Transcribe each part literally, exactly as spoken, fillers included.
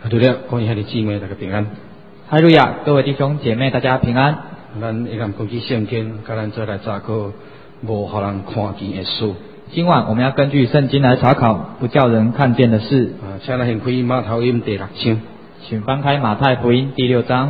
哈利路亚，各位兄弟姊妹大家平安。 哈利路亚，各位弟兄姐妹大家平安。 咱一人根据圣经，甲咱再来查考无互人看见的事。 今晚我们要根据圣经来查考不叫人看见的事。 啊，请咱先开马太福音第六章。 请翻开马太福音第六章。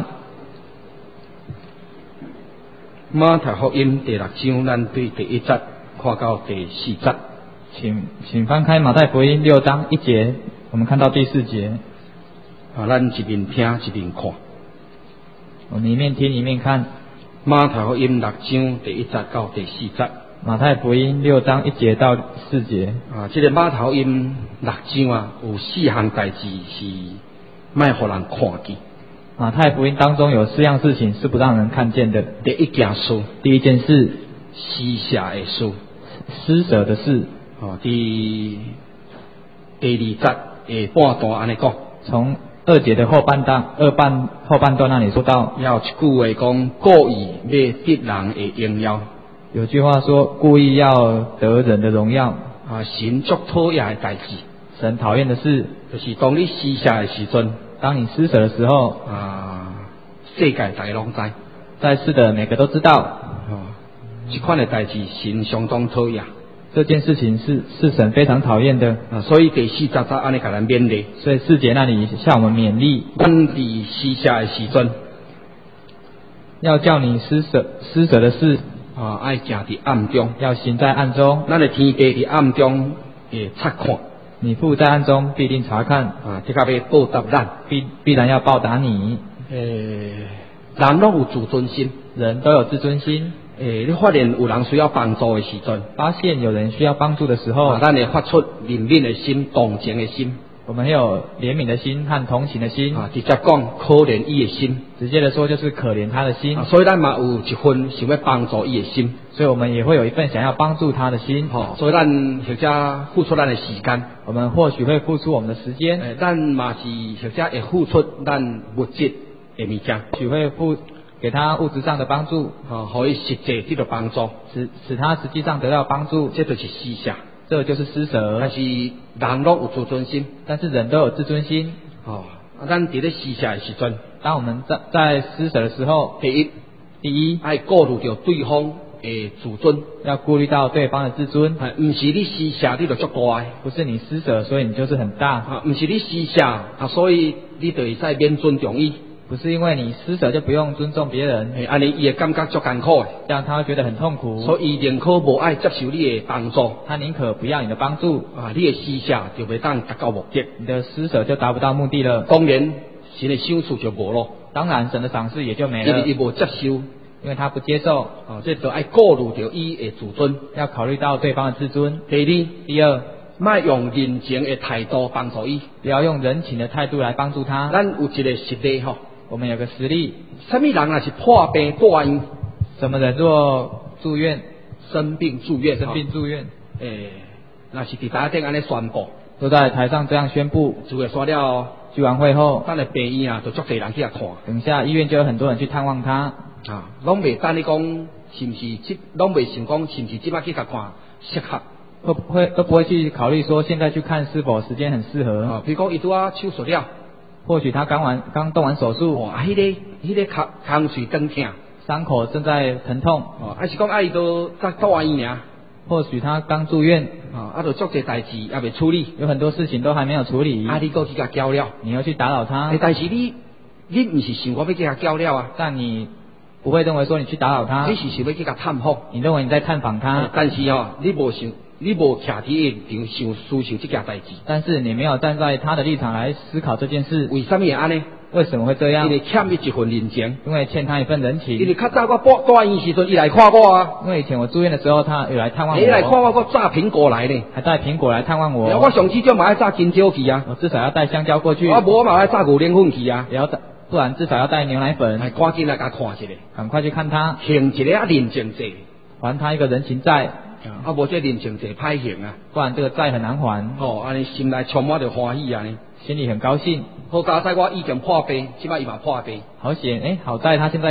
马太福音第六章，咱对第一节看到第四节。 请请翻开马太福音六章一节，我们看到第四节。 啊，咱一面听一面看。 我们一面听一面看。 马太福音六章第一节到第四节。 马太福音六章一节到四节。 啊，这个马太福音六章啊，有四项代志是卖互人看见。 马太福音当中有四样事情是不让人看见的。 第一件事， 第一件事， 施舍的事， 施舍的事。 哦，第第二节下半段安尼讲， 从二节的后半段，二半后半段那里说到， 要一句话讲，故意要得人的荣耀。 有句话说，故意要得人的荣耀。 啊，神足讨厌的代志， 神讨厌的事，就是当你施舍的时阵， 当你施舍的时候， 啊，世界大家拢知， 在世的每个都知道， 哦，这款的代志神相当讨厌。 这件事情是是神非常讨厌的。 啊，所以第四节才安尼甲咱勉励。 所以四节那里向我们勉励， 咱伫施舍的时阵， 要叫你施舍施舍的事， 啊，爱行伫暗中， 要行在暗中。 咱的天地伫暗中会察看， 你父在暗中必定查看， 啊，这个要报答咱， 必必然要报答你。 诶，人拢有自尊心， 人都有自尊心。 诶，你发现有人需要帮助的时阵， 发现有人需要帮助的时候， 啊，咱会发出怜悯的心、同情的心。 我们有怜悯的心和同情的心。 啊，直接讲可怜伊的心， 直接的说就是可怜他的心。 啊，所以咱嘛有一份想要帮助伊的心， 所以我们也会有一份想要帮助他的心。 哦，所以咱或者付出咱的时间， 我们或许会付出我们的时间。 诶，咱嘛是或者会付出咱物质的物件， 许会付给他物质上的帮助， 啊，可以实际得到帮助， 使使他实际上得到帮助， 这就是施舍。 这就是施舍。 但是人拢有自尊心， 但是人都有自尊心。 哦，啊，咱伫咧施舍的时阵， 当我们在在施舍的时候， 第一， 第一爱顾虑到对方的自尊， 要顾虑到对方的自尊。 啊，唔是你施舍你就足大的， 不是你施舍所以你就是很大， 啊，唔是你施舍啊，所以你就会使免尊重伊。 不是因为你施舍就不用尊重别人， 诶，安尼伊会感觉足艰苦的， 这样他会觉得很痛苦， 所以伊宁可无爱接受你的帮助， 他宁可不要你的帮助， 啊，你的施舍就袂当达到目的， 你的施舍就达不到目的了。 当然，神的赏赐就无咯， 当然神的赏赐也就没因为了， 伊无接受， 因为他不接受， 啊，这就爱顾虑到伊的自尊， 要考虑到对方的自尊。 第二， 第二， 莫用人情的态度帮助伊， 不要用人情的态度来帮助他。 咱有一个实例吼。 我们有个实例， 什么人若是破病住院， 什么人若住院、 生病住院、 生病住院， 诶，若是伫台顶安尼宣布， 都在台上这样宣布， 就会说了， 聚完会后， 咱的病院啊，就足侪人去遐看， 等下医院就有很多人去探望他， 啊，拢袂等你讲是毋是即，拢袂想讲是毋是即摆去甲看适合， 会不会都不会去考虑说现在去看是否时间很适合。 啊，比如讲伊拄啊手术了。 或许他刚完刚动完手术， 哦，啊，迄、那个迄、那个空空喙疼痛， 伤口正在疼痛， 哦，还是讲啊伊都在住院尔， 或许他刚住院， 啊，啊，就足侪代志也未处理， 有很多事情都还没有处理， 啊，你搁去甲交了， 你要去打扰他， 欸、但是你你毋是想我要去甲交了啊， 但你不会认为说你去打扰他， 你是想要去甲探访， 你认为你在探访他， 欸、但是哦，你无想。你无徛伫立场想思想这件代志， 但是你没有站在他的立场来思考这件事， 为什么会安尼？ 为什么会这样？ 因为欠伊一份人情， 因为欠他一份人情。 因为较早我住住院时阵，伊来看我啊。 因为以前我住院的时候，他有来探望我。 伊来看我，我炸苹果来呢， 还带苹果来探望我。 我上至少嘛要炸香蕉去啊， 我至少要带香蕉过去。 我无嘛要炸牛奶粉去啊， 也要带，不然至少要带牛奶粉。 还赶紧来甲看一下， 赶快去看他， 还一个啊人情债， 还他一个人情债。 啊，无这人情债歹还啊， 不然这个债很难还。 哦，安尼心内充满着欢喜啊呢， 心里很高兴。 好佳哉我以前破病，即摆伊嘛破病。 好险，哎，好在他现在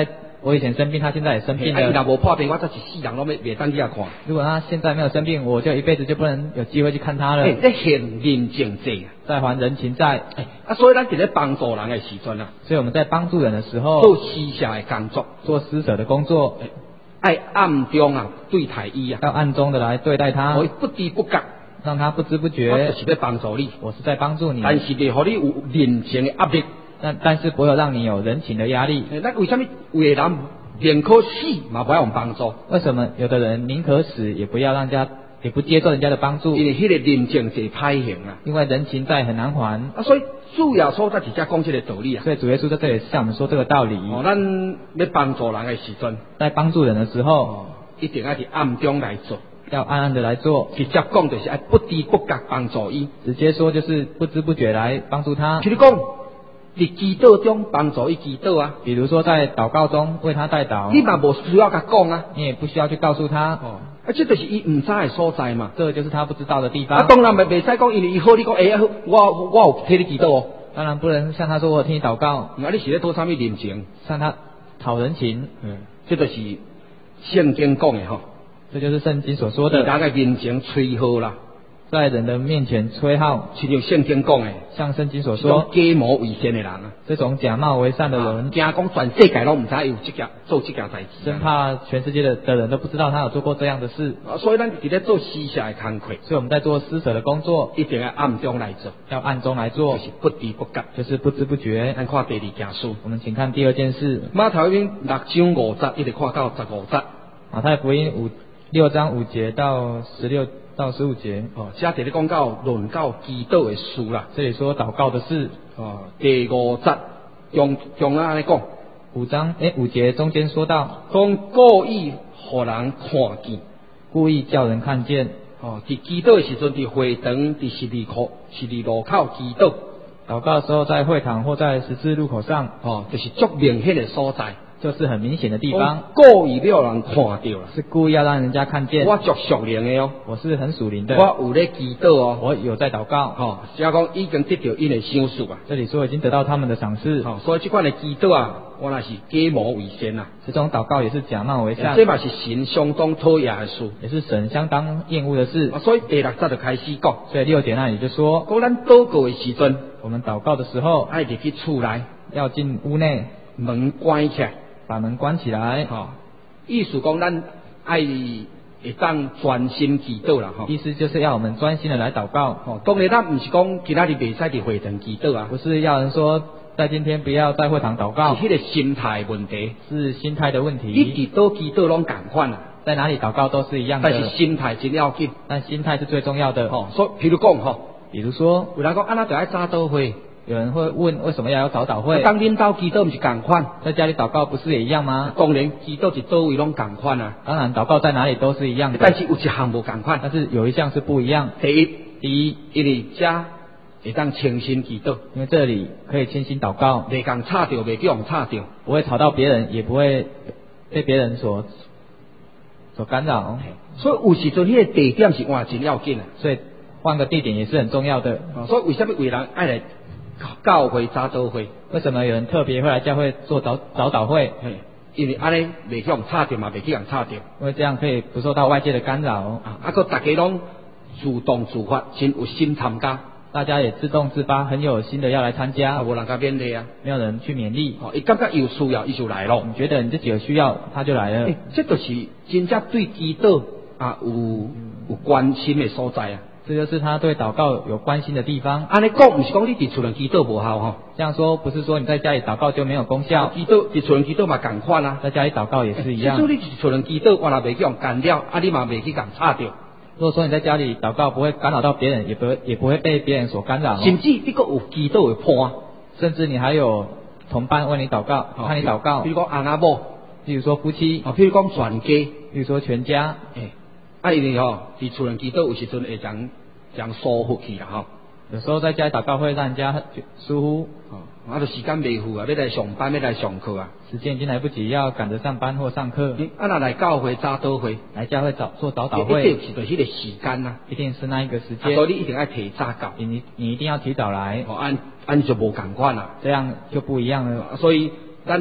我以前生病，他现在也生病啊，伊了。 若无破病，我则是世人拢要袂当去遐看。 如果他现在没有生病，我就一辈子就不能有机会去看他了。 诶，在还人情债啊， 在还人情债。 诶，啊，所以咱伫咧帮助人的时阵啊， 所以我们在帮助人的时候， 做施舍的工作， 做施舍的工作， 爱暗中啊对待伊啊， 要暗中的来对待他， 我不知不觉， 让他不知不我就觉， 是要帮助你， 我是在帮助你， 但是袂互你有人情的压力。 但但是不会让你有人情的压力。 诶，咱为什么有的人宁可死嘛不要用帮助？ 为什么有的人宁可死也不要让人家，也不接受人家的帮助？ 因为迄个人情债歹还啊。 因为人情债很难还。 啊，所以主要所在直接讲这个道理啊。 所以主耶稣在这里向我们说这个道理。 哦，咱要帮助人的时阵， 在帮助人的时候， 哦，一定要伫暗中来做。 要暗暗的来做。 直接讲就是爱不知不觉帮助伊。 直接说就是不知不觉来帮助他。 譬如讲，伫祈祷中帮助伊祈祷啊。 比如说在祷告中为他代祷。 你嘛无需要甲讲啊。 你也不需要去告诉他。 哦，啊，这就是伊唔知的所在嘛。 这就是他不知道的地方。 啊，当然袂袂使讲，因为伊好，你讲哎，我我有替你祈祷哦。 当然不能向他说我替你祷告。 啊，你是咧讨啥物人情？ 向他讨人情。 嗯，这就是圣经讲的吼。 这就是圣经所说的。 大家面前吹号啦， 在人的面前吹号， 是像圣经讲的， 像圣经所说， 假冒伪善的人啊， 这种假冒为善的人， 惊讲全世界拢唔知有这件做这件代志， 生怕全世界的的人都不知道他有做过这样的事。 啊，所以咱伫咧做施舍的工作， 所以我们在做施舍的工作， 一定要暗中来做， 要暗中来做， 就是不知不觉， 就是不知不觉。 咱看第二件事， 我们请看第二件事， 马太福音六章五节，一直看到十五节。 马太福音五六章五节到十六到十五节。 哦，这伫咧讲到论到祈祷的事啦。 这里说祷告的事。 哦，第五节中中安尼讲， 五章诶五节中间说到， 讲故意互人看见， 故意叫人看见。 哦，伫祈祷的时阵，伫会堂，伫十字口、十字路口祈祷。 祷告的时候，在会堂或在十字路口上， 哦，就是足明显的所在。 就是很明显的地方， 故意要人看到啦， 是故意要让人家看见。 我足属灵的哦， 我是很属灵的， 我有咧祈祷哦， 我有在祷告。 哦，只讲已经得到因的赏赐啊。 这里说已经得到他们的赏赐。 哦，所以这款的祈祷啊，我那是假冒伪善啊。 这种祷告也是假冒为善， 这嘛是神相当讨厌的事， 也是神相当厌恶的事。 啊，所以第六节就开始讲， 所以六节那里就说， 讲咱祷告的时阵， 我们祷告的时候， 爱入去厝内， 要进屋内， 门关起来。 把门关起来， 哦，意思讲咱爱会当专心祈祷啦，哈。 意思就是要我们专心的来祷告。 哦，当然咱唔是讲其他的袂使伫会堂祈祷啊， 不是要人说在今天不要在会堂祷告， 是迄个心态问题， 是心态的问题。 你伫倒祈祷拢共款啊， 在哪里祷告都是一样的， 但是心态真要紧。 但心态是最重要的。 哦，所以譬如讲吼， 比如说， 有人讲安那就爱早祷会。 有人会问为什么要有早祷会？ 当恁兜祈祷不是共款， 在家里祷告不是也一样吗？ 当然，祈祷是倒位拢共款啊。 当然，祷告在哪里都是一样的。 但是有一项无共款， 但是有一项是不一样。 第一， 第一， 因为家会当清心祈祷， 因为这里可以清心祷告， 袂共吵着，袂叫人吵着， 不会吵到别人，也不会被别人所所干扰。 所以有时阵迄个地点是换真要紧啊。 所以换个地点也是很重要的。 所以为什么有人爱来教会早祷会？ 为什么有人特别会来教会做早早祷会？ 因为安尼袂叫人吵着嘛，袂叫人吵着。 因为这样可以不受到外界的干扰。 啊，啊，个大家拢主动自发，真有心参加。 大家也自动自发，很有心的要来参加。 啊，无人甲勉励啊， 没有人去勉励。 哦，伊感觉有需要，伊就来咯。 你觉得你自己有需要，他就来了。 欸、这就是真正对祈祷啊有有关心的所在啊。 这就是他对祷告有关心的地方。 安尼讲，不是讲你伫厝内祈祷无效吼。 这样说不是说你在家里祷告就没有功效。 祈祷伫厝内祈祷嘛共款啊， 在家里祷告也是一样。 即、欸、你伫厝内祈祷，我若袂叫人干扰，啊，你嘛袂去共吵着。 如果说你在家里祷告不会干扰到别人，也不会也不会被别人所干扰、哦。 甚至你个有祈祷的伴， 甚至你还有同伴为你祷告，看你祷告。 比如讲阿某， 比如说夫妻， 啊，譬如讲全家，比如说全家。 诶、欸，啊，因为吼伫厝内祈祷有时阵会将将疏忽去啦吼。 有时候在家里祷告会让人家疏忽， 哦，啊，就时间未赴啊，要来上班，要来上课啊， 时间已经来不及，要赶着上班或上课。 啊，那来教会早祷会， 来教会早做早祷会， 一定是对迄个时间呐、啊， 一定是那一个时间、 啊，所以你一定要提早到， 你你一定要提早来， 哦，按按就无共款啦， 这样就不一样了。 所以咱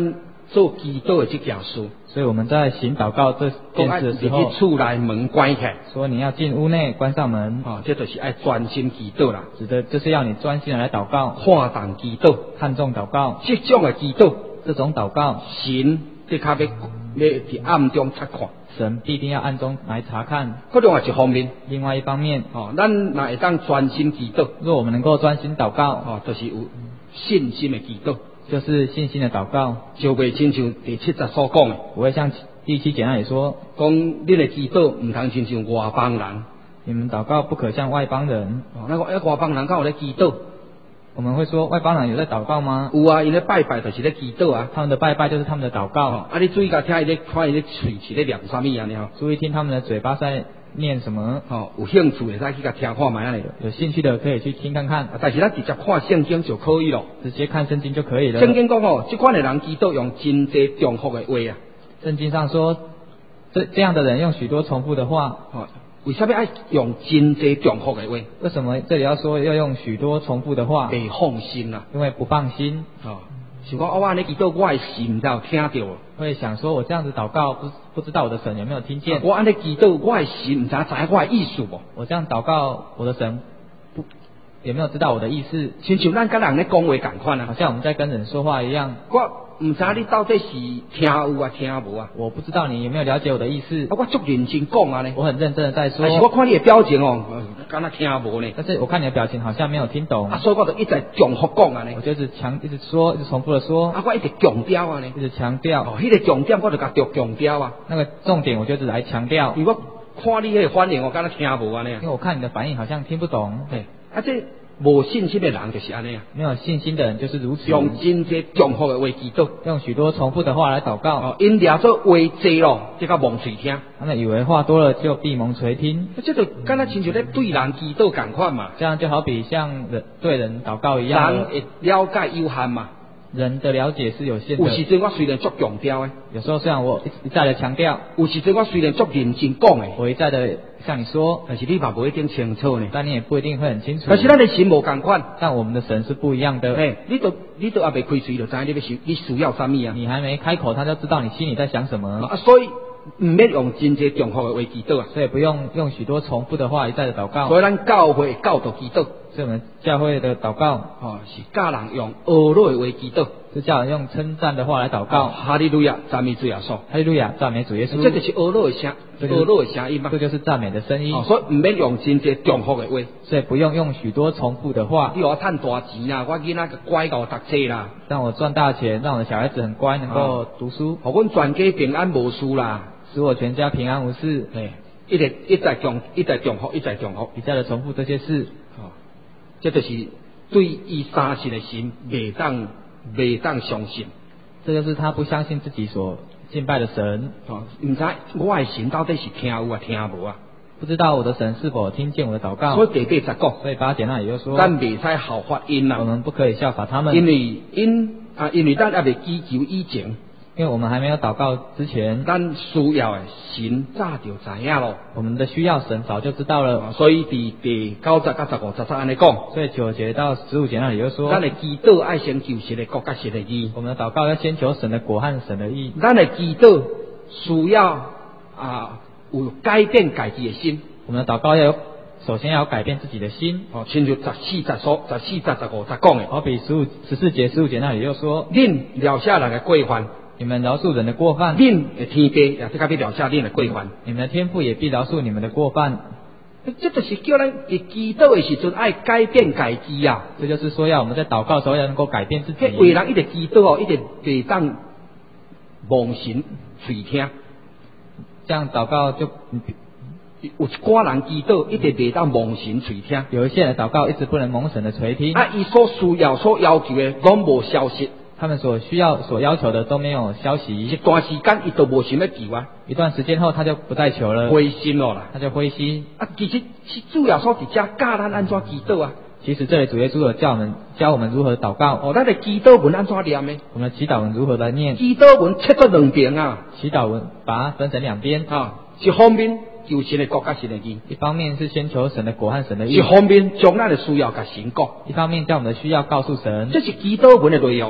做祈祷的这件事。 所以我们在行祷告这件事的时候， 入去厝内门关起来， 说你要进屋内关上门， 哦，这就是爱专心祈祷啦， 指的就是要你专心的来祷告， 看重祈祷， 看重祷告。 这种的祈祷， 这种祷告， 神的确要要伫暗中察看， 神必定要暗中来查看。 嗰另外一方面， 另外一方面， 哦，咱若会当专心祈祷， 若我们能够专心祷告， 哦，就是有信心的祈祷， 就是信心的祷告， 就袂亲像第七节所讲的， 不会像第七节那里说， 讲你的祈祷唔通亲像外邦人， 你们祷告不可像外邦人。 哦，那个外邦人敢有咧祈祷？ 我们会说外邦人有在祷告吗？ 有啊，因咧拜拜就是咧祈祷啊。 他们的拜拜就是他们的祷告。 哦、啊，你注意甲听伊咧，看伊咧喙是咧念啥物啊？你吼， 注意听他们的嘴巴在念什么。 哦，有兴趣会使去甲听看卖啊哩。 有兴趣的可以去听看看。 但是咱直接看圣经就可以咯。 直接看圣经就可以了。 圣经讲哦，这款的人祈祷用真济重复的话啊。 圣经上说，这这样的人用许多重复的话。 哦，为什么爱用真济重复的话？ 为什么这里要说要用许多重复的话？ 袂放心啦、啊， 因为不放心。 哦，想讲我安尼祈祷，我的神有听到。 会想说，我这样子祷告，不不知道我的神有没有听见？ 我安尼祈祷，我的神唔知知我的意思不？ 我这样祷告，我的神不有没有知道我的意思？ 亲像咱跟人咧讲话共款啊， 好像我们在跟人说话一样。 我唔知你到底是听有啊听无啊？ 我不知道你有没有了解我的意思。 我足认真讲啊呢， 我很认真的在说。 但是我看你的表情哦，敢若听无呢。 但是我看你的表情好像没有听懂。 啊，所以我就一直重复讲啊呢。 我就一直强，一直说，一直重复的说。 啊，我一直强调啊呢， 一直强调。 哦，迄、那个重点我就甲着强调啊。 那个重点我就是来强调。 因为我看你迄个反应，我敢若听无啊呢。 因为我看你的反应好像听不懂。 嘿，啊这。无信心的人就是安尼啊， 没有信心的人就是如此， 用真济重复的话祈祷， 用许多重复的话来祷告。 哦，因掠做话济咯，这个蒙垂听。 他们以为话多了就闭蒙垂听， 这就敢若亲像咧对人祈祷共款嘛。 这样就好比像人对人祷告一样。 人会了解有限嘛。 人的了解是有限的。 有时阵我虽然足强调诶， 有时候虽然我一再的强调， 有时阵我虽然足认真讲诶， 我一再的向你说， 但是你嘛不一定清楚呢。 但你也不一定会很清楚。 但是咱的神无共款， 但我们的神是不一样的。 哎，你都你都还没开嘴就知道你要需你需要什么啊？ 你还没开口，他就知道你心里在想什么。 啊，所以唔免用真济重复的话祈祷啊。 所以不用用许多重复的话一再的祷告。 所以咱教会教导祈祷。 所以我们教会的祷告， 哦，是教人用阿乐的话祈祷， 是叫人用称赞的话来祷告。 哈利路亚，赞美主耶稣， 哈利路亚，赞美主耶稣。 这就是阿乐的声，阿乐的声音嘛。 这就是赞美的声音。 哦，所以唔免用真济重复的话， 所以不用用许多重复的话。 你我赚大钱啦，我囡仔个乖到读书啦， 让我赚大钱，让我的小孩子很乖，能够读书， 互阮全家平安无事啦， 使我全家平安无事。 哎，一直一再重，一再重复，一再重复， 一再的重复这些事。 哦，这就是对伊三实的神未当未当相信。 这就是他不相信自己所敬拜的神。 哦，唔知我的神到底是听有啊听无啊？ 不知道我的神是否听见我的祷告。 所以第八十讲， 所以八节那里就说， 咱未使效法因啊， 我们不可以效法他们， 因为因啊，因为咱还未祈求以前。 因为我们还没有祷告之前， 咱需要的神早就知影咯。 我们的需要神早就知道了。 所以伫第九节到十五节安尼讲。 所以九节到十五节那里就说， 咱的祈祷爱先求神的国甲神的义。 我们的祷告要先求神的国和神的义。 咱的祈祷需要啊有改变家己的心。 我们的祷告要有，首先要改变自己的心。 哦，亲像十四节所十四节十五节讲的。 好比十五十四节十五节那里就说， 恁了下人的过犯。 你们饶恕人的过犯， 恁的天父也这个必了下恁的过犯。 你们的天父也必饶恕你们的过犯。 这就是叫咱伫祈祷的时阵爱改变家己啊。 这就是说要我们在祷告的时候要能够改变自己。 为人一直祈祷哦，一直袂当蒙神垂听。 这样祷告就有一寡人祈祷一直袂当蒙神垂听。 有一些人祷告一直不能蒙神的垂听。 啊，伊所需要、所要求的拢无消息。 他们所需要、所要求的都没有消息。 一段时间，伊都无想要求啊。 一段时间后，他就不再求了， 灰心了啦。 他就灰心。 啊，其实是主要所伫遮教咱安怎祈祷啊。 其实这里主耶稣有教我们教我们如何祷告。 哦，咱的祈祷文安怎念呢？ 我们的祈祷文如何来念？ 祈祷文切做两边啊。 祈祷文把它分成两边啊，一方面求神的国甲神的义， 一方面是先求神的国和神的义， 一方面将咱的需要甲神讲， 一方面将我们的需要告诉神。 这是祈祷文的内容啊。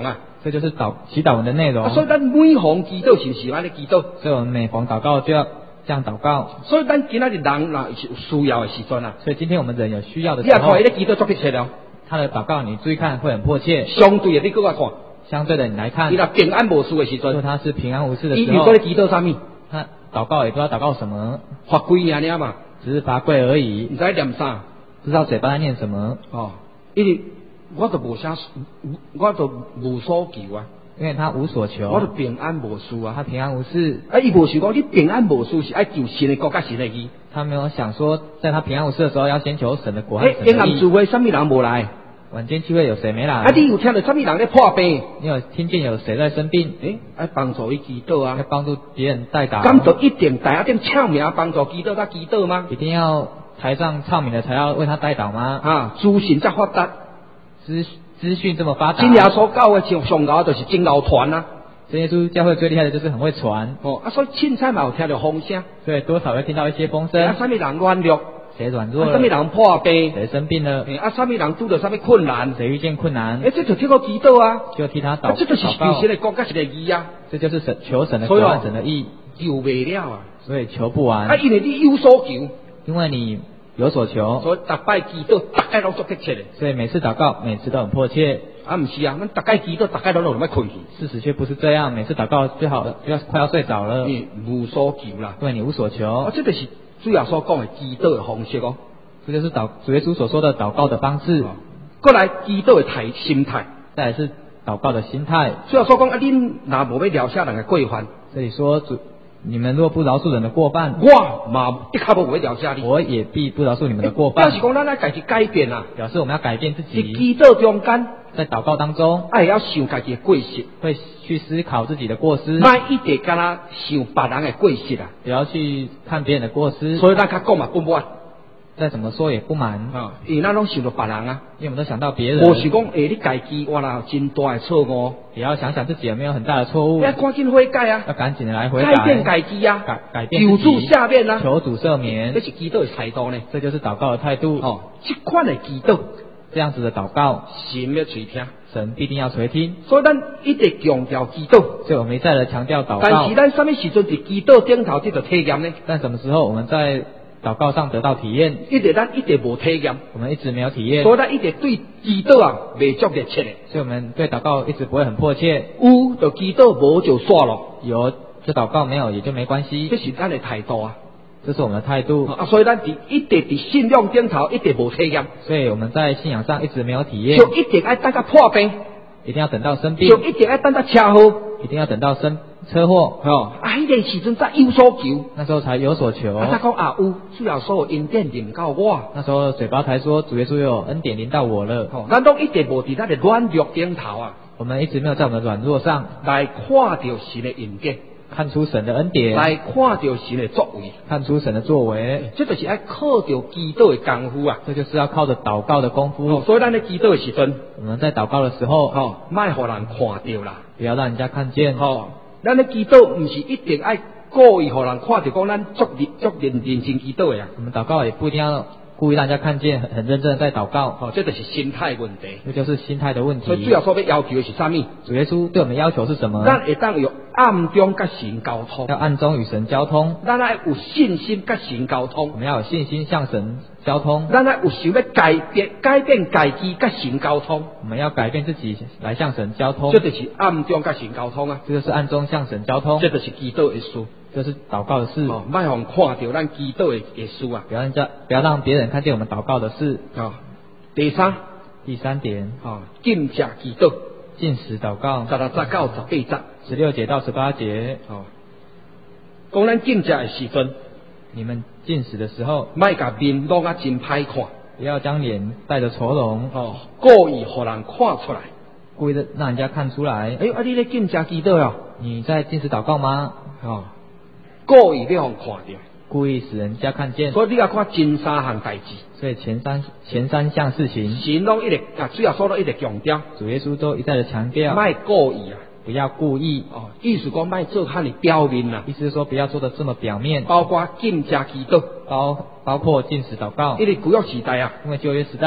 这就是祷祈祷文的内容。 啊、所以咱每逢祈祷是不是安尼祈祷？ 所以我们每逢祷告就要这样祷告。 所以咱今仔日人若是有需要的时阵啊， 所以今天我们人有需要的你也时候， 看伊咧祈祷足迫切了。 他的祷告你注意看会很迫切。 相对的，你搁我看， 相对的你来看， 伊若平安无事的时如果阵， 他是平安无事的时候伊又搁，咧祈祷啥物？ 他祷告也不知道祷告什么， 罚跪尔尔嘛， 只是罚跪而毋已， 知念啥。 不知道嘴巴在念什么。 哦，因为我都无啥，我都无所求啊， 因为他无所求， 我都平安无事啊。 他平安无事， 啊，伊无想讲你平安无事是爱求神的国甲神的义。 他没有想说在他平安无事的时候要先求神的国和诶，平神的义。 安聚会，什么人无来？ 晚间聚会有谁没来？ 啊，你有听到什么人咧破病？ 你有听见有谁在生病？ 诶，爱帮助伊祈祷要啊。 帮助别人代祷， 咁就一定大一点唱名帮助祈祷，甲祈祷吗？ 一定要台上唱名的才要为他代祷吗？ 啊，资讯才发达。 资资讯这么发达， 真耶稣教的上上高就是真牛团啊。 真耶稣教会最厉害的就是很会传， 哦，啊，所以凊彩嘛有听到风声， 所以多少会听到一些风啊， 声， 什么人软弱， 谁软弱啊，什么了， 人破病， 谁生病了， 诶啊，什么人拄到什么困难， 谁遇见困难诶，，这就听个祈祷啊。 就替他啊， 祷这就是祷告神，的国甲神的义啊， 这就是神求神的所以哦国和神的意， 求未了啊。 所以求不啊， 完， 因为你有所求， 因为你有所求， 所以逐摆祈祷，大概拢足迫切的。 所以每次祷告每次都很迫切。 啊，毋是啊，咱大概祈祷，大概拢拢要困去， 事实却不是这样，每次祷告最好就要快要睡着了， 因为无所求啦。 因为你无所求啊，。这就是主要所讲的祈祷的方式哦。 这就是祷主耶稣所说的祷告的方式。 过来祈祷的态心态， 再来是祷告的心态。 主要所讲啊，恁若无要饶下人的过犯， 这里说主，你们若不饶恕人的过犯， 我嘛的确无要饶下你。 我也必不饶恕你们的过犯。 表示讲咱要家己改变啊， 表示我们要改变自在己， 祈祷中间， 在祷告当中爱要想家己的过失， 会去思考自己的过失， 莫一直干那想别人的过失啊。 不要去看别人的过失。 所以咱较讲嘛不满再怎么说也不满， 啊，因为咱拢想到别人啊， 因为我们都想到别人， 无是讲诶，你家己我啦有真大的错误， 也要想想自己有没有很大的错误， 要赶紧悔改啊， 要赶紧的来悔改， 改变家己啊， 改改变求主自己， 下面啊， 求主赦这免， 是祈祷的态度呢。 这就是祷告的态度。 哦，这款的祈祷， 这样子的祷告， 神要垂听， 神必定要垂听。 所以咱一直强调祈祷。 所以我们一再的强调祷告但是，咱什么时阵伫祈祷顶头这个体验呢？ 但什么时候我们在祷告上得到体验？ 一直咱一直无体验， 我们一直没有体验， 所以咱一直对祈祷啊未足热切的。 所以我们对祷告一直不会很迫切。 有就祈祷，无就算咯， 有就祷告，没有也就没关系这，是咱的态度啊。 这是我们的态度。 啊，所以咱伫一直伫信仰顶头一直无体验， 所以我们在信仰上一直没有体验， 就一定爱等到破病， 一定要等到生病， 就一定爱等到车祸， 一定要等到生车祸， 哦，啊，迄个时阵才有所求。 那时候才有所求。 啊，他讲啊有，主要所有恩典临到我。 那时候嘴巴才说主耶稣有恩典临到我了。 哦，咱都一直无伫咱的软弱顶头啊， 我们一直没有在我们的软弱上来看到神的恩典， 看出神的恩典， 来看到神的作为。 看出神的作为， 这就是爱靠着祈祷的功夫啊。 这就是要靠着祷告的功哦， 夫。 所以咱咧祈祷的时阵， 我们在祷告的时候， 哦，莫互人看到啦。 不要让人家看见。 哦，咱咧祈祷，毋是一定爱故意互人看到，讲咱足认足认认真祈祷的啊。 我们祷告也不一定要故意让人家看见，很很认真的在祷告， 哦，这就是心态问题。 这就是心态的问题。 所以主要所要要求的是啥物？ 主耶稣对我们要求是什么？ 咱会当有暗中甲神沟通， 要暗中与神交通， 咱爱有信心甲神沟我通， 们要有信心向神交通， 咱爱有想要改变改变家己甲神沟通， 我们要改变自己来向神交通这，就是暗中甲神沟通啊。 这就是暗中向神交通， 这就是祈祷的事。 这是祷告的事。 哦，莫互人看到咱祈祷的的事啊。 不要让人家不要让别人看见我们祷告的事。 哦，第三， 第三点， 哦，禁食祈祷， 禁食祷告， 十六节到十八节。 十六节到十八节， 哦，讲咱禁食的时阵， 你们禁食的时候， 莫甲面弄啊真歹看， 不要将脸带着愁容， 哦，故意互人看出来。 故意的让人家看出来。 哎，啊，你咧禁食祈祷啊？ 你在禁食祷告吗？ 哦，故意要互人看到。 故意使人家看见。 所以你要看前三项代志， 所以前三前三项事情， 神拢一直啊，主要说都一直强调， 主耶稣都一再的强调， 莫故意啊。 不要故意。 哦，意思讲莫做汉的表面啦， 意思是说不要做的这么表面， 包括禁食祈祷， 包包括禁食祷告。 因为旧约时代啊， 因为旧约时代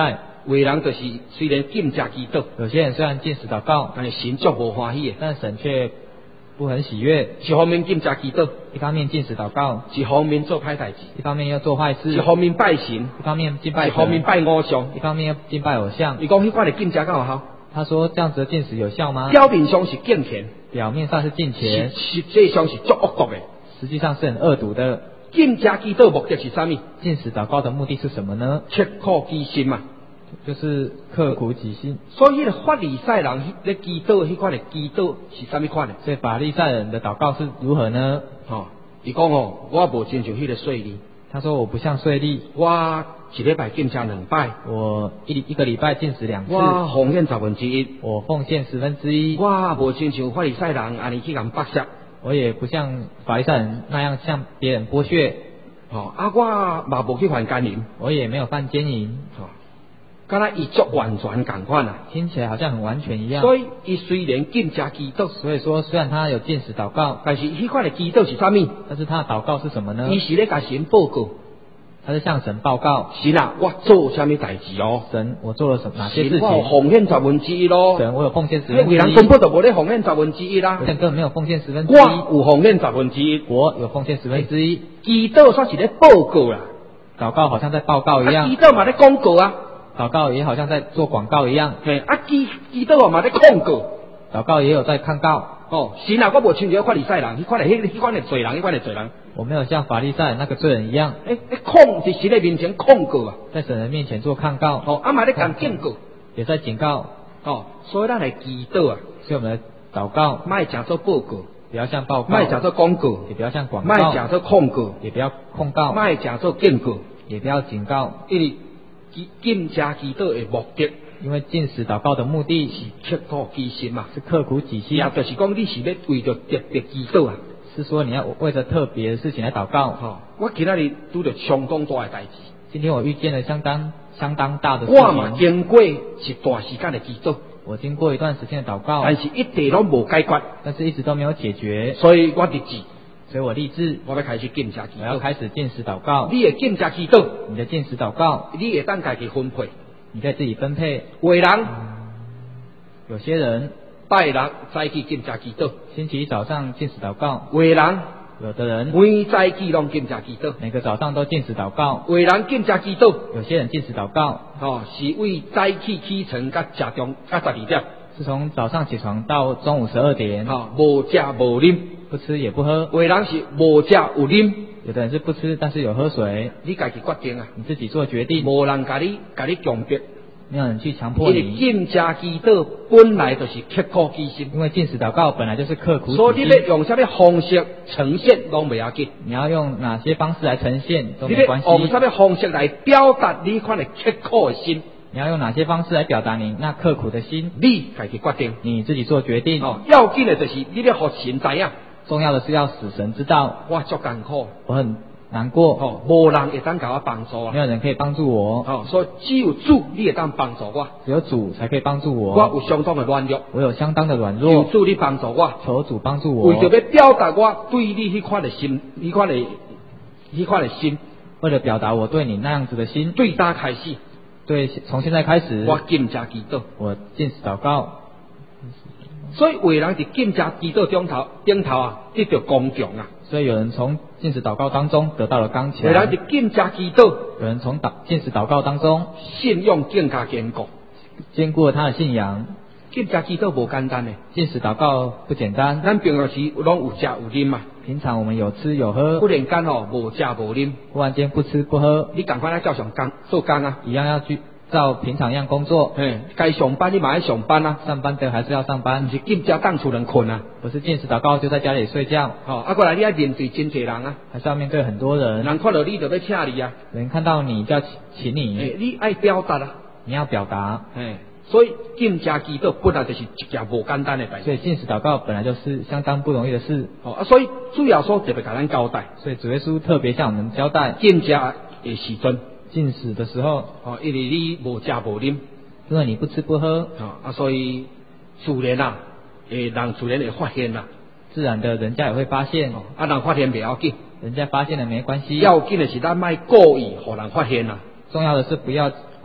有的人就是虽然禁食祈祷， 有些人虽然禁食祷告， 但是神足无欢喜的。 但神却不很喜悦。 一方面禁食祈祷， 一方面禁食祷告， 一方面做歹代志， 一方面又做坏事， 一方面拜神， 一方面敬拜一方面神， 拜偶像， 一方面又敬拜偶像。 你讲迄款的禁食敢有效？ 他说这样子的禁食有效吗？ 表面上是敬虔， 表面上是敬虔， 实际上是足恶毒的。 实际上是很恶毒的。 禁食祈祷目的是啥物？ 禁食祷告的目的是什么呢？ 切苦己心嘛， 就是刻苦己心。 所以迄个法利赛人咧祈祷迄款的祈祷是啥物款的？ 所以法利赛人的祷告是如何呢？ 吼，伊讲哦，我无亲像迄个税吏， 他说我不像税吏， 我一礼拜禁食两摆， 我一一个礼拜禁食两次， 我奉献十分之一， 我奉献十分之一， 我无亲像法利赛人安尼去共剥削， 我也不像法利赛人那样向别人剥削， 吼啊，我嘛无去犯奸淫， 我也没有犯奸淫， 吼，敢若伊足完全共款啊。 听起来好像很完全一样。 所以伊虽然禁食祈祷， 所以说虽然他有禁食祷告， 但是迄款的祈祷是啥物？ 但是他的祷告是什么呢？ 伊是咧甲神报告。 他是向神报告， 神啊，我做啥物代志哦？ 神，我做了什哪些事情？ 我有奉献十分之一咯。 神，我有奉献十分之一。 有人根本就无咧奉献十分之一啦。 有人根本没有奉献十分之一。 我有奉献十分之一。 我有奉献十分之一。 祈祷算是咧报告啦， 祷告好像在报告一样。 祈祷嘛咧广告啊。 祷告也好像在做广告一样。 嘿，啊祈祈祷嘛咧广告。 祷告也有在看告。 哦，神啊，我无亲像法利赛人，迄款的迄迄款的罪人，迄款的罪人。 我没有像法利赛那个罪人一样， 诶诶，控在神的面前控告啊， 在神的面前做抗告。 哦，啊嘛咧讲警告， 也在警告。 哦，所以咱来祈祷啊， 所以我们来祷告， 卖假做报告， 不要像报告； 卖假做广告， 也不要像广告； 卖假做控告， 也不要控告； 卖假做警告， 也不要警告。 因为禁食祈祷的目的。 因为禁食祷告的目的是刻苦己心嘛， 是刻苦己心， 也就是讲你是要为着特别祈祷啊， 是说你要为着特别的事情来祷告。 哦，我今仔日拄着相当大的代志， 今天我遇见了相当相当大的事情。 我嘛经过一段时间的祈祷， 我经过一段时间的祷告， 但是一直都无解决， 但是一直都没有解决， 所以我立志， 所以我立志， 我要开始禁食祈我要祷， 开始禁食祷告。 你的禁食祈祷， 你的禁食祷告， 你会当家己分配。 你可以自己分配。 有的人， 有些人拜六早起禁食祈祷， 星期一早上禁食祷告； 有的人， 有的人每早起拢禁食祈祷， 每个早上都禁食祷告； 有的人禁食祈祷， 有些人禁食祷告， 哦，是为早起起床甲食中甲十二点， 是从早上起床到中午十二点， 哦，无食无啉， 不吃也不喝； 有的人是无食有啉。 有的人是不吃，但是有喝水。 你家己决定啊， 你自己做决定， 无人甲你甲你强迫， 没有人去强迫因为你。 禁食祈祷本来就是刻苦己心， 因为禁食祷告本来就是刻苦己心， 所以你要用什么方式呈现都袂要紧。 你要用哪些方式来呈现都你没关系。 要用什么方式来表达你款的刻苦的心？ 你要用哪些方式来表达你那刻苦的心？ 你家己决定， 你自己做决定。 哦，要紧的就是你要互神知影。 重要的是要使神知道。 我足艰苦， 我很难过， 哦，无人会当甲我帮助啊， 没有人可以帮助我， 哦，所以只有主你会当帮助我， 只有主才可以帮助我。 我有相当的软弱， 我有相当的软求弱， 主你帮助我， 求主帮助我。 为着要表达我对你迄款的心，迄款的迄款的心， 为了表达我对你那样子的心， 对他开始， 对，从现在开始， 我禁食祈祷， 我禁食祷告。 所以有的人伫禁食祈祷中头顶头啊，得到刚强啊。 所以有人从禁食祷告当中得到了刚强， 有人伫禁食祈祷， 有人从祷禁食祷告当中信仰更加坚固， 坚固了他的信仰。 禁食祈祷无简单诶， 禁食祷告不简单。 咱平常时拢有食有啉嘛， 平常我们有吃有喝， 忽然间吼无食无啉， 忽然间不吃不喝， 你赶快来照常工做工啊， 一样要去照平常一样工作。 嘿，该上班你嘛要上班啊， 上班的还是要上班， 毋是禁食当厝人困啊， 不是禁食祷告就在家里睡觉。 吼，啊过来你要面对真侪人啊， 还是要面对很多人， 人看到你就要请你啊， 人看到你就要请你， 嘿，你爱表达啊， 你要表达。 嘿，所以禁食祈祷本来就是一件无简单的代志， 所以禁食祷告本来就是相当不容易的事。 哦啊，所以主要说特别甲咱交代， 所以主耶稣特别向我们交代， 禁食的时阵， 禁食的时候， 哦，因为你无食无啉， 因为你不吃不喝， 哦啊，所以自然啊，诶，人自然会发现啦， 自然的人家也会发现， 哦，啊，人发现袂要紧， 人家发现了没关系， 要紧的是咱莫故意互人发现啦， 重要的是不要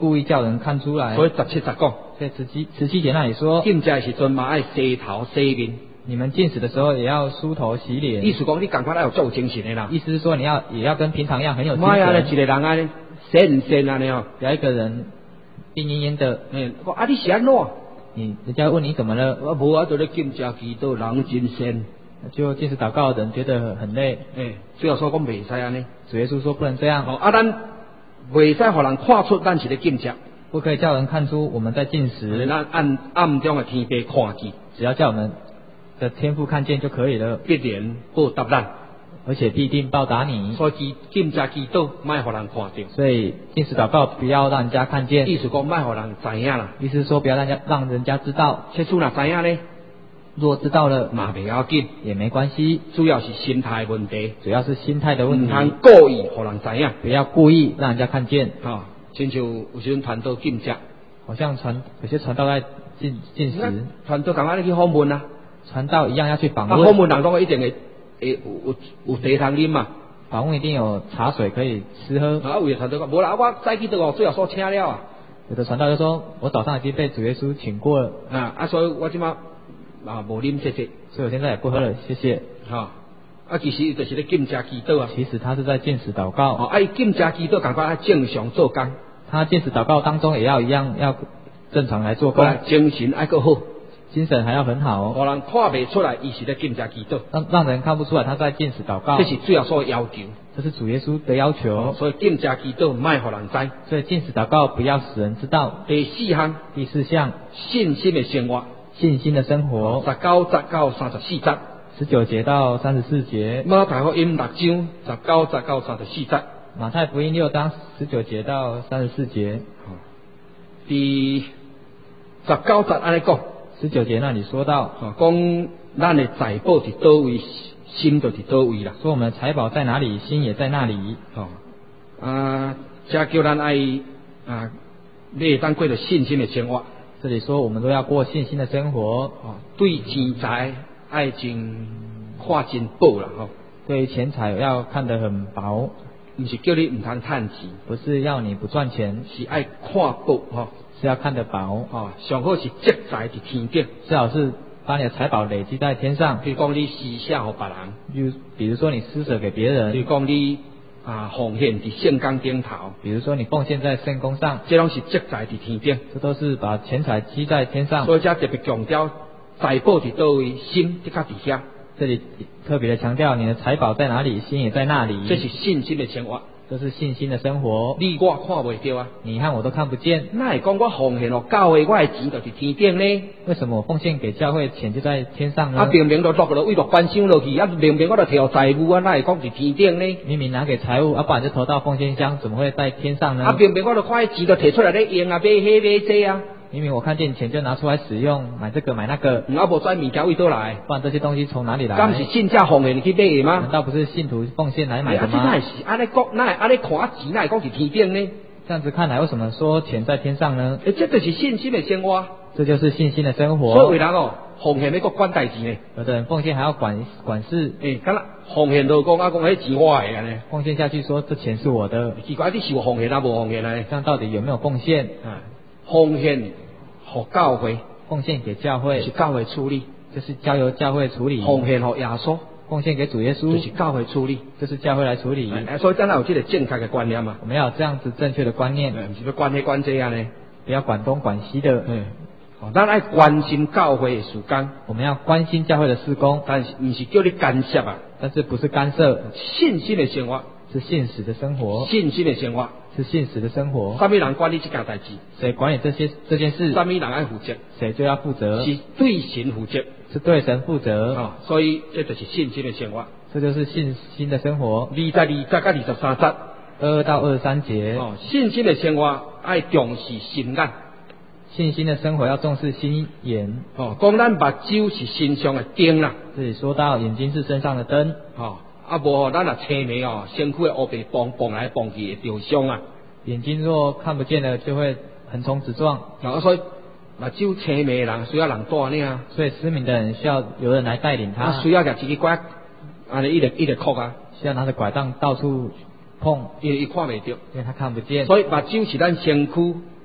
故意叫人看出来。 所以十七十讲， 所以十七十七节那里说， 禁食的时阵嘛爱洗头洗面。 你们禁食的时候也要梳头洗脸。 意思讲你赶快要有做精神的啦。 意思是说你要也要跟平常一样很有精妈呀， 神。 一个人安尼神唔神安尼哦？ 有一个人病恹恹的， 嗯，我啊你是安怎？ 你人家问你怎么了？ 我无啊，就咧禁食祈祷，人真神。 就禁食祷告的人觉得很累。 诶，主要说讲袂使安尼。 主耶稣说不能这样。 哦，啊，咱袂使互人看出咱是咧禁食。 不可以叫人看出我们在禁食。 咱暗暗中的天父看见， 只要叫我们的天父看见就可以了。 必然报答咱， 而且必定报答你。 所以禁食祈祷，莫互人看到。 所以禁食祷告不要让人家看见。 意思讲莫互人知影啦。 意思是说不要让人家让人家知道。 切主若知影呢？ 若知道了， 嘛袂要紧， 也没关系。 主要是心态问题， 主要是心态的问题。 唔通故意互人知影， 不要故意让人家看见。 啊、哦，亲像有时阵传道禁食， 好像传有些传道在禁禁食。 传道赶快去访问啊， 传道一样要去访问。 啊，访问人讲一定会会有有有茶通啉嘛， 访问一定有茶水可以吃喝。 啊，有的传道讲，无啦，我早起都哦最后所请了啊。 有的传道就说，我早上已经被主耶稣请过了。 啊，啊，所以我即马啊无啉谢谢。 所以我现在也不喝了，谢谢。 哈，啊，其实就是咧禁食祈祷啊。 其实他是在禁食祷告。 哦，啊，禁食祈祷赶快要正常做工。 他禁食祷告当中也要一样要正常来做工。 精神还够好， 精神还要很好。 互人看袂出来，伊是咧禁食祈祷。 让让人看不出来他在禁食祷告。 这是最后所要求。 这是主耶稣的要求。 哦、所以禁食祈祷莫互人知。 所以禁食祷告不要使人知道。 第四项。 第四项。 信心的生活。 信心的生活。 十九节到三十四节。 十九节到三十四节。 马太福音六章十九节到三十四节。 马太福音六章十九节到三十四节。 第十九节安尼讲。 十九节那里说到， 讲咱的财宝伫倒位，心就伫倒位啦。 说我们的财宝在哪里，心也在那里。 哦，啊，这叫咱爱啊，你会当过着信心的生活。 这里说我们都要过信心的生活。 哦，对钱财爱真看真薄啦，吼、哦。 对于钱财要看得很薄， 不是叫你唔通趁钱， 不是要你不赚钱， 是爱看薄吼。 是要看得薄。 哦，上好是积财伫天顶， 最好是把你的财宝累积在天上。 比如讲你施舍给别人， 比如比如说你施舍给别人， 比如讲你啊奉献伫圣工顶头， 比如说你奉献在圣工上， 这拢是积财伫天顶， 这都是把钱财积在天上。 所以才特别强调财宝伫倒位，心即刻伫遐。 这里特别的强调你的财宝在哪里，心也在那里。 这是信心的生活。 这是信心的生活。 你我看袂到啊， 你和我都看不见。 那会讲我奉献哦，教会我的钱就伫天顶呢？ 为什么我奉献给教会钱就在天上呢？ 啊，明明就落落为落翻箱落去，啊，明明我就摕财务啊，那会讲伫天顶呢？ 明明拿给财务，啊，不然就投到奉献箱，怎么会在天上呢？ 啊，明明我就看钱就摕出来咧用啊，买迄买这啊。 明明我看见钱就拿出来使用，买这个买那个。 啊，无跩物件为倒来？ 不然这些东西从哪里来？ 敢是信教奉献去买的吗？ 难道不是信徒奉献来买的吗？ 啊，这是安尼讲，那安尼看钱，那会讲是天顶呢？ 这样子看来，为什么说钱在天上呢？ 诶，这就是信心的生活。 这就是信心的生活。 所以有人哦，奉献要搁管代志呢。 有的人奉献还要管管事。 诶，敢若奉献就讲啊，讲迄钱我的安尼。 奉献下去说这钱是我的。 奇怪，你是有奉献啊，无奉献呢？ 这样到底有没有奉献？ 啊，奉献。给教会， 奉献给教会是教会处理， 就是交由教会处理。 奉献给耶稣， 奉献给主耶稣， 就是教会处理， 就是教会来处理。 哎，所以咱有这个正确的观念嘛。 我们要有这样子正确的观念， 不是要管那管这样呢， 不要管东管西的。 嗯，哦，咱爱关心教会的事工， 我们要关心教会的事工， 但是不是叫你干涉啊？ 但是不是干涉， 信心的生活是现实的生活， 信心的生活。 是现实的生活。 什么人管理这件代志？ 谁管理这些这件事？ 什么人爱负责？ 谁就要负责？ 是对神负责， 是对神负责。 哦，所以这就是信心的生活。 这就是信心的生活。 二十二节到二十三节， 二到二十三节。 哦，信心的生活爱重视心眼。 信心的生活要重视心眼。 哦，讲咱目睭是身上的灯啦。 这里说到眼睛是身上的灯。 哦。啊，无咱若青眉哦，身躯的乌白蹦蹦来蹦去，会受伤啊。 眼睛若看不见了，就会横冲直撞。 啊，所以目睭青眉的人需要人带呢。 所以失明的人需要有人来带领他。 啊，需要个一个拐，安尼一直一直哭啊。 需要拿着拐杖到处碰， 因为伊看袂到， 因为他看不见。 所以目睭是咱身躯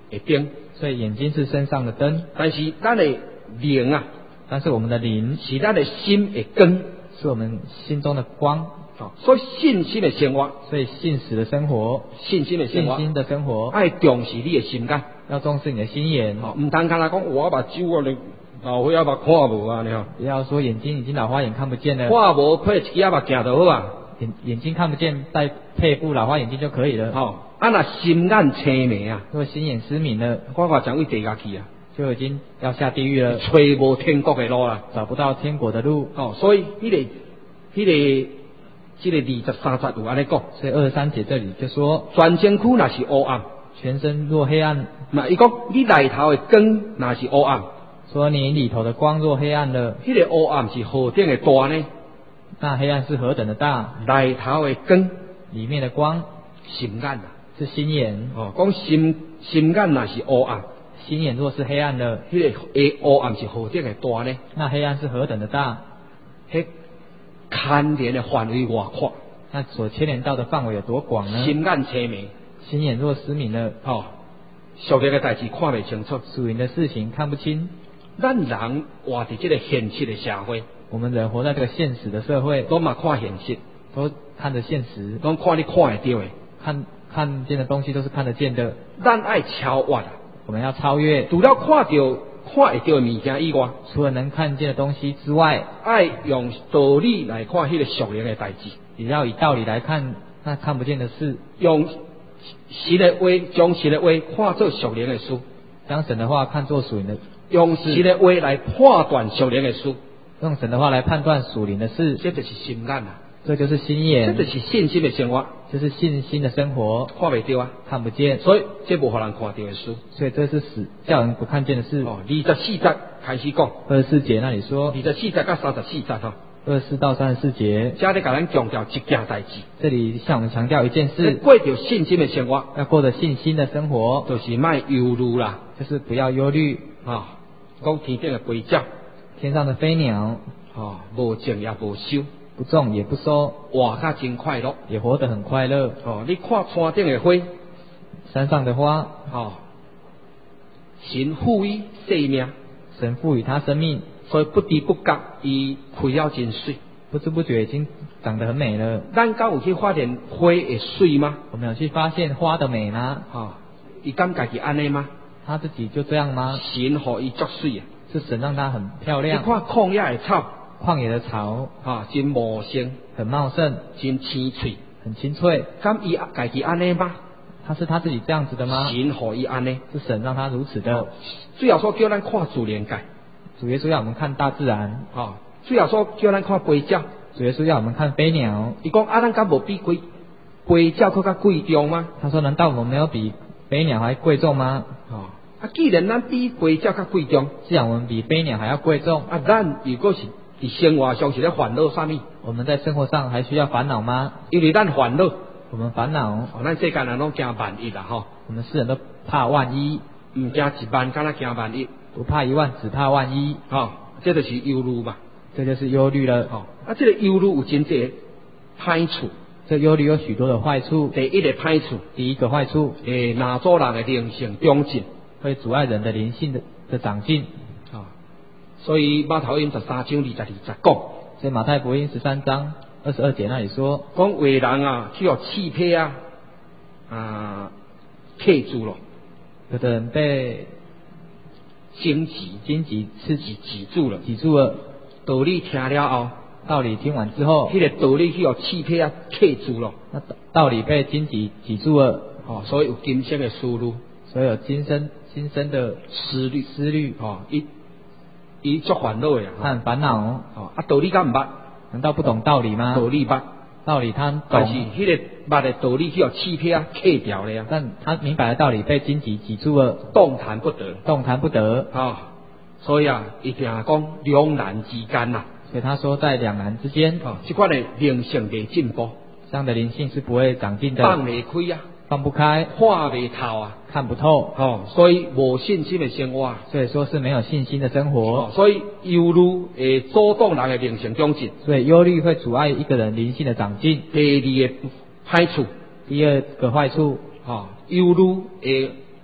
的灯。 所以眼睛是身上的灯， 但是咱的灵啊， 但是我们的灵是咱的心的光， 是我们心中的光。 哦，所以信心的生活， 所以信实的生活， 信心的生活， 信心的生活， 爱重视你的心眼， 要重视你的心眼。 哦，唔单单来讲，我目睭我咧老花眼目看无啊，你好， 不要说眼睛已经老花眼看不见了， 看无配一只眼目行就好啊。 眼眼睛看不见，再配副老花眼镜就可以了。 哦，啊那心眼青迷啊， 如果心眼失明了， 我话将会地下去啊， 就已经要下地狱了， 找无天国的路啊， 找不到天国的路。 哦，所以迄、那个迄、那个这个二十三节有安尼讲， 所以二十三节这里就说， 全身躯若是黑暗， 全身若黑暗， 那伊讲你内头的光若是黑暗， 说你里头的光若黑暗了， 迄、那个黑暗是何等的大呢？ 那黑暗是何等的大？ 内头的光， 里面的光， 心眼啊， 是心眼。 哦，讲心心眼若是黑暗， 心眼若是黑暗了， 迄、那个黑黑暗是何等的大呢？ 那黑暗是何等的大？ 迄牵连的范围外扩， 那所牵连到的范围有多广呢？ 心眼青迷， 心眼若失明了， 哦，属灵的代志看袂清楚， 属灵的事情看不清。 咱人活伫这个现实的社会， 我们人活在这个现实的社会， 拢嘛看现实， 都看着现实， 拢看你看会到的， 看看见的东西都是看得见的。 咱爱超越啊！ 我们要超越， 除了看到看会到的物件以外， 除了能看见的东西之外， 爱用道理来看迄个属灵的代志， 也要以道理来看那看不见的事， 用神的话，将神的话看作属灵的事， 将神的话看作属灵的， 用神的话来判断属灵的事， 用神的话来判断属灵的事， 这就是心眼啊！ 这就是心眼， 这就是信心的生活， 这是信心的生活， 看袂到啊， 看不见， 所以这无互人看到的事。 所以这是死叫人不看见的事。 哦，二十四节开始讲， 二十四节那里说， 二十四节到三十四节吼， 二十四到三十四节， 这里甲咱强调一件代志， 这里向我们强调一件是事， 过着信心的生活， 要过着信心的生活， 就是卖忧虑啦， 就是不要忧虑。 哦，讲天顶的飞鸟， 天上的飞鸟， 哦，无种也无收， 不种也不收， 活甲真快乐。 也活得很快乐。 哦，你看山顶的花， 山上的花， 哦，神赋予生命， 神赋予它生命， 所以不知不觉伊开了真水。 不知不觉已经长得很美了。 咱敢有去发现花的水吗？ 我们有去发现花的美吗？ 哦，伊敢家己安尼吗？ 它自己就这样吗？ 神互伊作水啊！ 是神让它很漂你亮。 看旷野的草， 旷野的草， 啊，真茂盛， 很茂盛， 真青翠， 很清脆。 敢伊家己安尼吗？ 它是他自己这样子的吗？ 神互伊安尼， 是神让他如此的。 最后说叫咱看自然界， 主耶稣要我们看大自然。 哦，最后说叫咱看飞鸟， 主耶稣要我们看飞鸟。 伊讲啊，咱敢无比贵飞鸟更加贵重吗？ 他说：难道我们没有比飞鸟还贵重吗？ 哦，啊，既然咱比飞鸟较贵重， 既然我们比飞鸟还要贵重， 啊，咱如果是伫生活上是咧烦恼啥物？ 我们在生活上还需要烦恼吗？ 因为咱烦恼， 我们烦恼， 哦，咱世间人拢惊万一啦，吼， 我们世人都怕万一， 毋惊一万，敢若惊万一， 不怕一万，只怕万一。 吼，这就是忧虑嘛， 这就是忧虑了。 吼，啊，这个忧虑有真济歹处。 这忧虑有许多的坏处。 第一个歹处， 第一个坏处， 诶，拿做人的灵性中进， 会阻碍人的灵性的的长进。 啊，所以马太福音十三章二十二节讲， 所以马太福音十三章二十二节那里说， 讲为人啊，去互气配啊，啊，骗住了， 有的人被荆棘荆棘刺挤挤住了， 挤住了， 道理听了后， 道理听完之后， 迄个道理去互气配啊，骗住了， 那道理被荆棘挤住了， 哦，所以有今生的思虑， 所以有今生今生的思虑， 思虑， 哦，伊伊足烦恼的啊， 和烦恼。 哦，啊，道理敢毋捌？ 难道不懂道理吗？ 道理捌， 道理他但是懂， 迄个捌的道理去互气配啊，克掉了呀， 但他明白的道理被荆棘挤住了， 动弹不得。 动弹不得。 啊、所以啊，一定讲两难之间呐、 所以他说，在两难之间， 啊，这款的灵性未进步， 这样的灵性是不会长进的， 放未开啊， 放不开， 看未透啊， 看不透， 哦，所以无信心的生活啊， 所以说是没有信心的生活。 哦，所以忧虑会阻挡人的灵性长进。 所以忧虑会阻碍一个人灵性的长进。 第二个歹处， 第二个坏处， 啊、忧虑会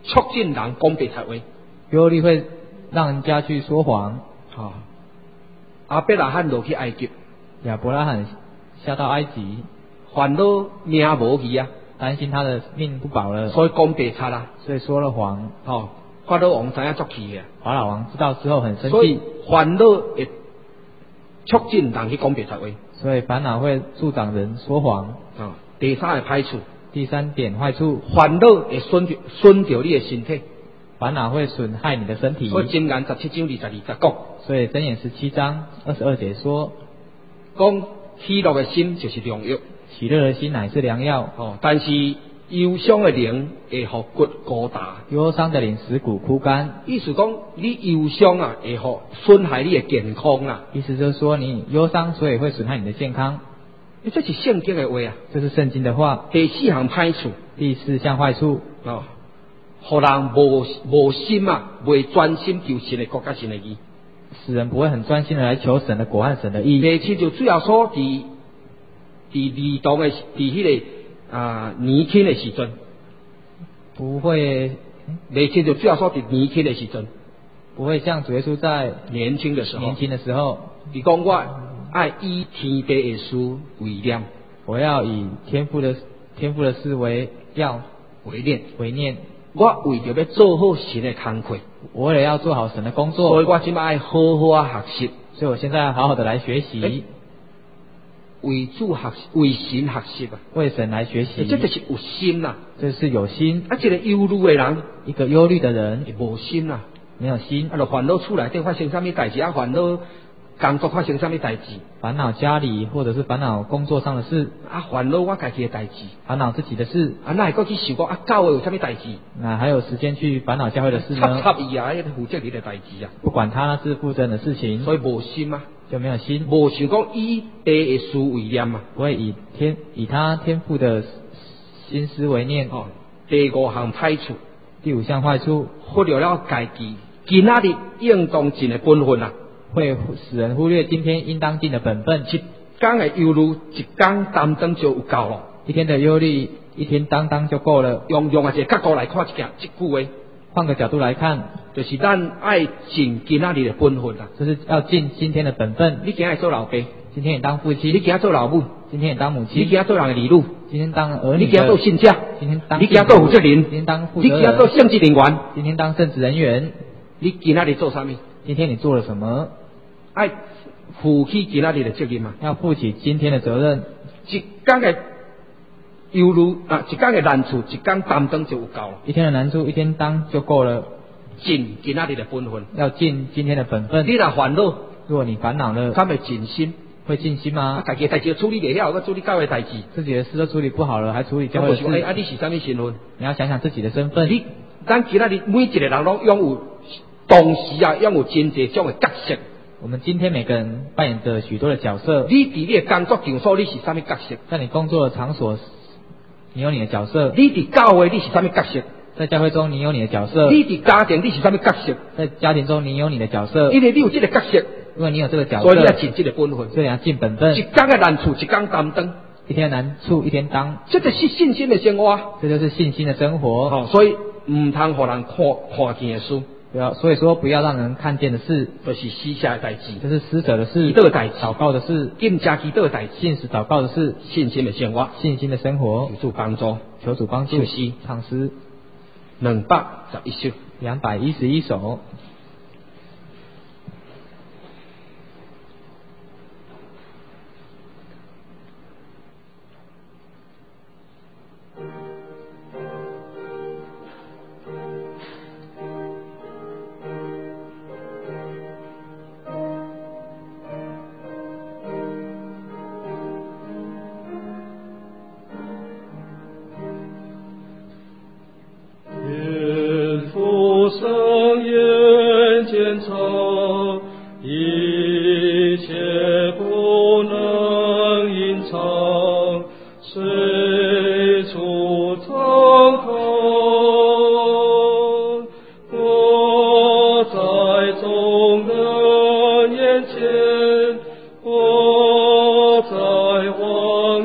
促进人讲白贼话。 忧虑会让人家去说谎。 哦，阿伯拉罕落去埃及， 亚伯拉罕下到埃及， 烦恼命无去啊， 担心他的命不保了， 所以讲白贼啦。 所以说了谎。 哦，法老王知影足气嘅， 法老王知道之后很生所以气， 烦恼会促进人去讲白贼话。 所以烦恼会助长人说谎。 哦，第三个歹处， 第三点坏处， 烦恼会损着损着你的身体。 烦恼会损害你的身体。 所以箴言十七章二十二节讲， 所以箴言十七章二十二节说， 讲喜乐的心就是良药。 喜乐的心乃是良药。 哦，但是忧伤的灵会互骨孤大。 忧伤的灵使骨枯干。 意思讲，你忧伤啊，会互损害你的健康啦。 意思就是说，你忧伤，所以会损害你的健康。 这是圣经的话啊， 这是圣经的话。 第四项歹处， 第四项坏处， 哦，互人无无心啊，未专心求神的国家神的义， 使人不会很专心的来求神的国和神的义。 第七就主要说伫伫儿童的伫迄个啊年轻的时阵， 不会， 第七就主要说伫年轻的时阵， 不会像主耶稣在年轻的时候， 年轻的时候， 你讲我爱以天地的事为念， 我要以天父的天父的事为要为念为念。 我为着要做好神的工课， 我也要做好神的工作， 所以我今摆爱好好啊学习， 所以我现在好好的来学习， 欸、为主学为神学习啊， 为神来学习， 欸、这就是有心啦、啊， 这是有心。 啊，一个忧虑的人， 一个忧虑的人， 无心啦、啊， 没有心， 啊，就烦恼厝内底发生啥物代志，啊，烦恼工作发生啥物代志， 烦恼家里或者是烦恼工作上的事， 啊，烦恼我家己的代志， 烦恼自己的事， 啊，那会搁去想讲啊，教会有啥物代志， 那还有时间去烦恼教会的事呢？ 插插伊啊，迄个负责你的代志啊， 不管他那是负责的事情， 所以无心啊， 就没有心， 无想讲以地的事为念啊， 不会以天以他天父的心思为念。 哦，第五项歹处， 第五项坏处， 忽略了家己今仔日应当尽的本分啊。 会使人忽略今天应当尽的本分。 一天的忧虑，一天担当就有够了。 一天的忧虑，一天当当就够了。 用用啊一个角度来看一件一句话， 换个角度来看， 就是咱爱尽今仔日的本分啊。 就是要尽今天的本分。 你今日做老爸， 今天也当父亲； 你今日做老母， 今天也当母亲； 你今日做人的儿女， 今天当儿女； 你今日做信者， 今天当； 你今日做负责人， 今天当负责人； 你今日做圣职人员， 今天当圣职人员。 你今仔日做啥物？ 今天你做了什么？ 爱负起今仔日的责任嘛， 要负起今天的责任。 一天的忧虑啊，一天的难处，一天担当就有够了。 一天的难处，一天当就够了。 尽今仔日的本分， 要尽今天的本分。 你若烦恼， 如果你烦恼了， 敢会尽心？ 会尽心吗？ 啊，家己的代志处理袂晓，佮处理教会代志， 自己的事都处理不好了，还处理教会的事。 哎，啊，你是啥物身份？ 你要想想自己的身份。 你咱今仔日每一个人拢拥有同时啊，拥有真侪种的角色。 我们今天每个人扮演着许多的角色。 你伫你的工作场所，你是啥物角色？ 在你工作的场所，你有你的角色。 你伫教会，你是啥物角色？ 在教会中，你有你的角色。 你伫家庭，你是啥物角色？ 在家庭中，你有你的角色。 因为你有这个角色， 因为你有这个角色， 所以你要尽这个本分， 所以你要尽本分。 一天的难处，一天担当。 一天的难处，一天当。 这就是信心的生活。 这就是信心的生活。 哦，所以唔通互人看看见的事。 不要，所以说不要让人看见的事， 就是施舍的代志， 这是施舍的事， 祈祷的代志， 祷告的事， 敬加祈祷的代志， 信使祷告的事， 信心的生活， 信心的生活， 求主帮助， 求主帮助。 唱诗， 唱诗， 两百十一首， 两百一十一首。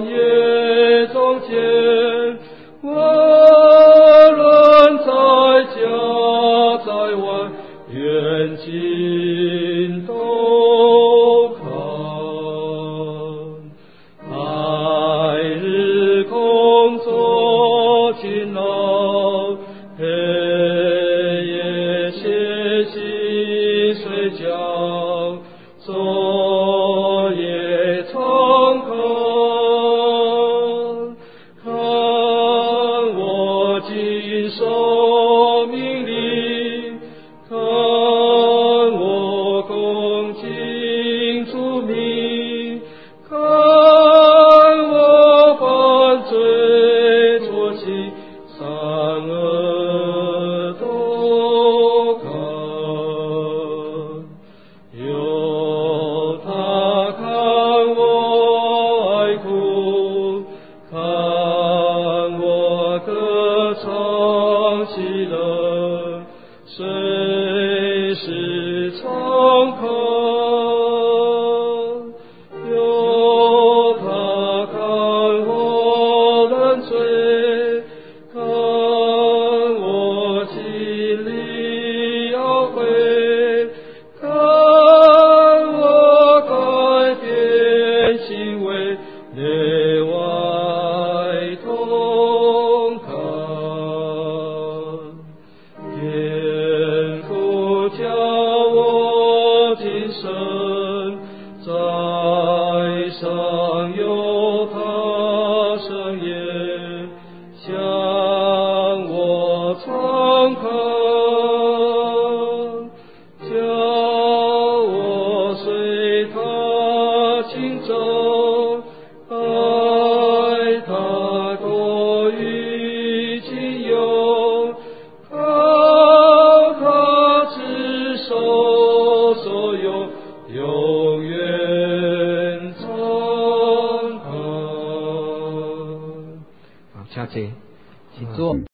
我论在昨夜长空，看我今生命里，看我恭敬主名，看我犯罪作起善恶都看。有他看我哀哭，看我歌唱喜乐，虽是长空。